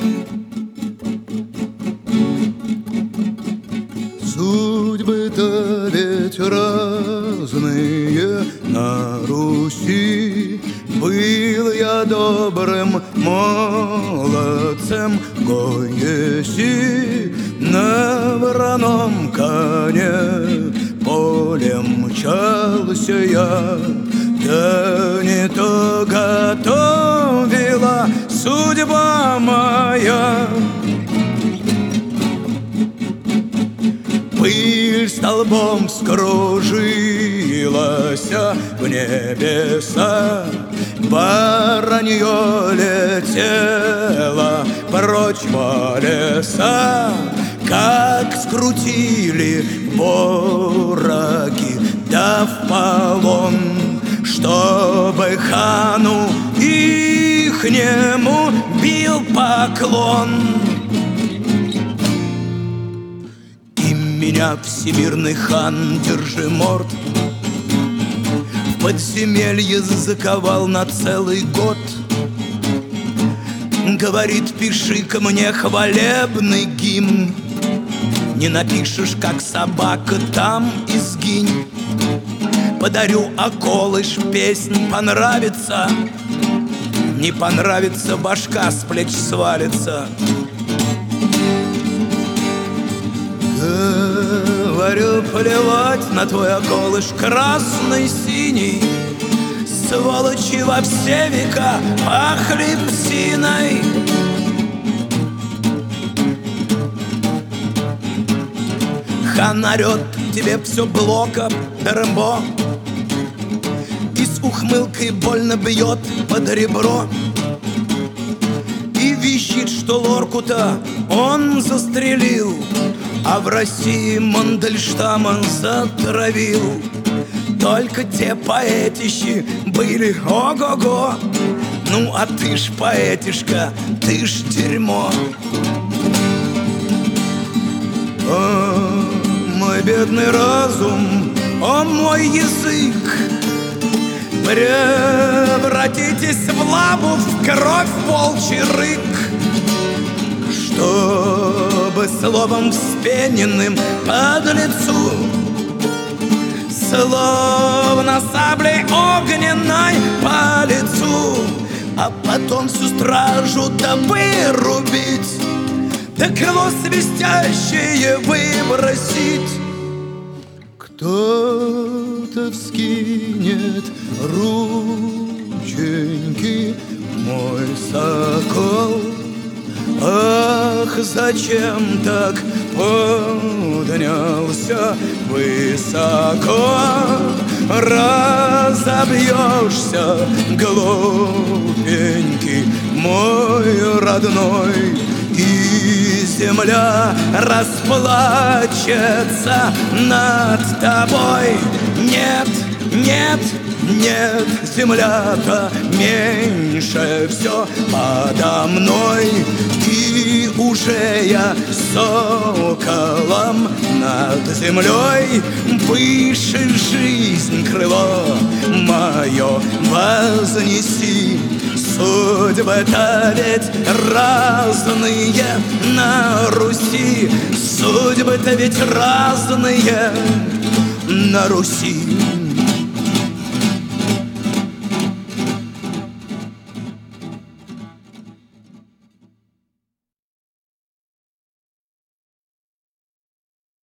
Судьбы-то ведь разные на Руси. Был я добрым молодцем, гой еси, на вороном коне полем мчался я. Да не то готовила судьба моя. Пыль столбом скружилась в небеса, воронье летело прочь по леса. Как скрутили вороги, да в полон, чтобы хану ихнему бил поклон. Меня всемирный хан Держиморд в подземелье заковал на целый год. Говорит, пиши ко мне хвалебный гимн. Не напишешь, как собака, там и сгинь. Подарю околыш, песнь понравится. Не понравится, башка с плеч свалится. Говорю, плевать на твой околыш красный, синий. Сволочи во все века пахли псиной. Хан орет, тебе все блока, Рэмбо, и с ухмылкой больно бьет под ребро. И визжит, что лорку-то он застрелил, а в России Мандельштама затравил. Только те поэтищи были ого-го. Ну а ты ж поэтишка, ты ж дерьмо. О, мой бедный разум, о мой язык, превратитесь в лаву, в кровь, волчий рык. Чтобы словом вспененным под лицу, словно саблей огненной по лицу, а потом всю стражу-то вырубить, да крыло свистящее выбросить. Кто-то вскинет рученьки, мой сокол. Ах, зачем так поднялся высоко? Разобьешься, глупенький мой родной, и земля расплачется над тобой. Нет, нет, нет, земля-то меньше все подо мной. И уже я соколом над землей, выше жизнь крыло мое вознеси. Судьбы-то ведь разные на Руси, судьбы-то ведь разные на Руси.